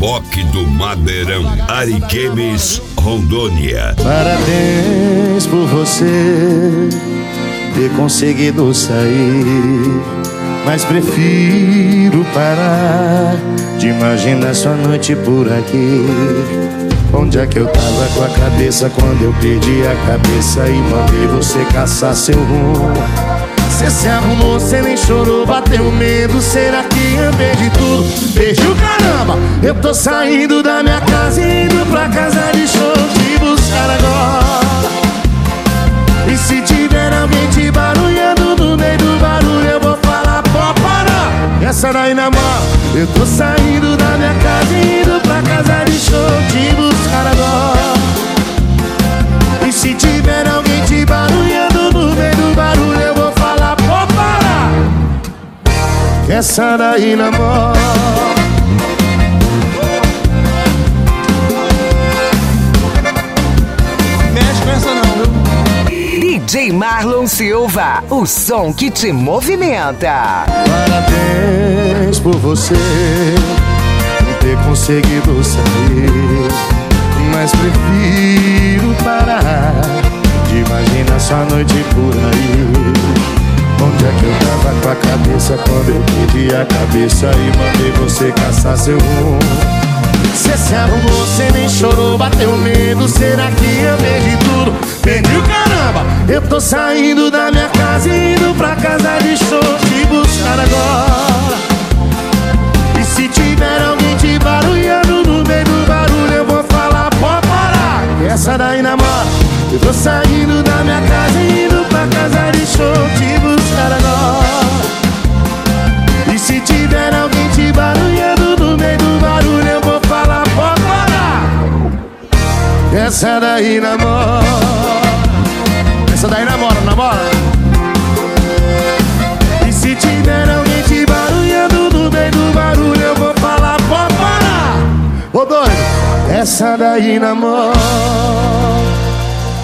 reboque do Madeirão, Ariquemes, Rondônia. Parabéns por você ter conseguido sair, mas prefiro parar de imaginar sua noite por aqui. Onde é que eu tava com a cabeça quando eu perdi a cabeça e mandei você caçar seu rumo? Cê se arrumou, cê nem chorou, bateu medo. Será que eu perdi tudo? Perdi o caramba. Eu tô saindo da minha casa e indo pra casa de show te buscar agora. E se tiver alguém te barulhando no meio do barulho, eu vou falar, pô, para. Essa daí namora. Eu tô saindo da minha casa e indo pra casa de show te buscar agora. E se tiver alguém te barulhando no meio do barulho, eu vou falar, pô, para. Essa daí namora. Mexe com essa não, viu? DJ Marlon Silva, o som que te movimenta. Parabéns por você não ter conseguido sair, mas prefiro parar de imaginar sua noite por aí. Onde é que eu tava com a cabeça quando eu perdi a cabeça e mandei você caçar seu rumo? Cê se arrumou, cê nem chorou, bateu medo. Será que eu perdi tudo? Perdi o caramba. Eu tô saindo da minha casa e indo pra casa de show te buscar agora. E se tiver alguém te barulhando no meio do barulho, eu vou falar, pode parar. Essa daí namora. Eu tô saindo da minha casa e indo pra casa de show te buscar agora. E se tiver alguém te barulhando no meio do barulho, eu vou falar, pode parar. Essa daí namora. Essa daí namora, namora. E se tiver alguém te barulhando no meio do barulho, eu vou falar, pode parar. Ô doido, essa daí namora.